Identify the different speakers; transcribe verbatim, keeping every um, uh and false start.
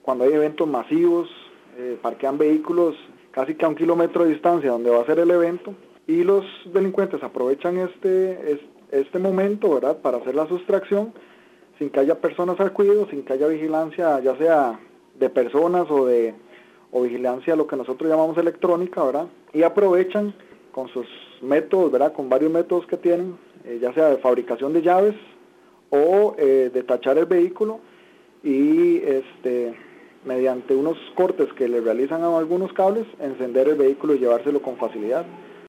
Speaker 1: cuando hay eventos masivos, eh, parquean vehículos casi que a un kilómetro de distancia donde va a ser el evento, y los delincuentes aprovechan este, este momento, ¿verdad?, para hacer la sustracción sin que haya personas al cuidado, sin que haya vigilancia, ya sea de personas o de o vigilancia, lo que nosotros llamamos electrónica, ¿verdad? Y aprovechan con sus métodos, ¿verdad?, con varios métodos que tienen, eh, ya sea de fabricación de llaves o eh, de tachar el vehículo, y este mediante unos cortes que le realizan a algunos cables, encender el vehículo y llevárselo con facilidad.